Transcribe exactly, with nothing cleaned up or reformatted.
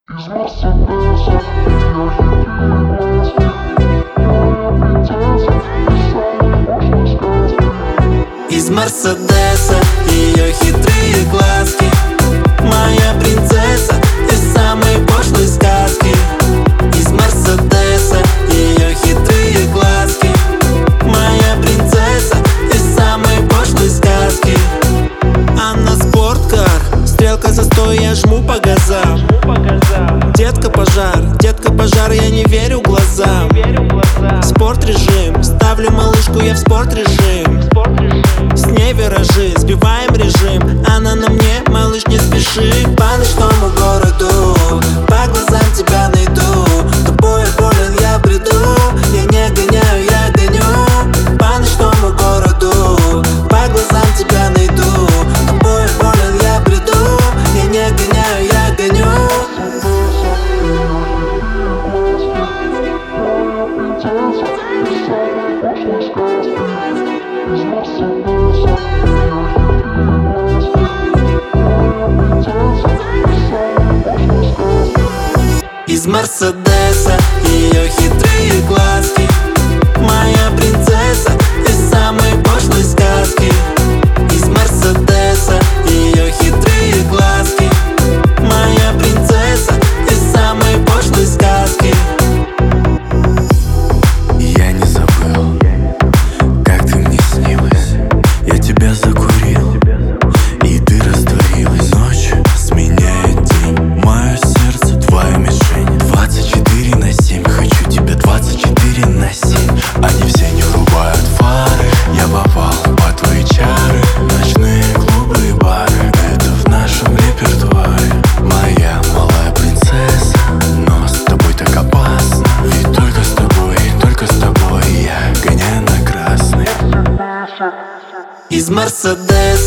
Из Мерседеса ее хитрые глазки, моя принцесса из самой пошлой сказки. Из Мерседеса ее хитрые глазки, моя принцесса из самой пошлой сказки. Из Мерседеса ее хитрые глазки, моя принцесса из самой пошлой сказки. Она спорткар, стрелка застой, я жму по газам. Детка пожар, детка пожар, я не верю глазам. Спорт режим, ставлю малышку я в спорт режим. С ней виражи, сбиваем режим. Она на мне, малыш, не спеши. По ночному городу, по глазам тебя найду. Тобой болен, я бреду. Я не гоняю, я гоню. По ночному городу, по глазам тебя найду. Тобой болен, я бреду. Я не гоняю, я гоню. Из Мерседеса ее хитрые глазки, моя принцесса из самой пошлой сказки. Из Мерседеса ее хитрые глазки, моя принцесса из самой пошлой сказки. Я не забыл, как ты мне снилась. Я тебя закурил, и ты растворилась. Ночь сменяет день, мое сердце твоя мишень. Двадцать четыре на семь, хочу тебя двадцать четыре на семь. Они все не врубают фары, я попал под твои чары. Ночные клубы и бары, это в нашем репертуаре. Моя малая принцесса, но с тобой так опасно. Ведь только с тобой, только с тобой я гоняю на красный. Из Мерседеса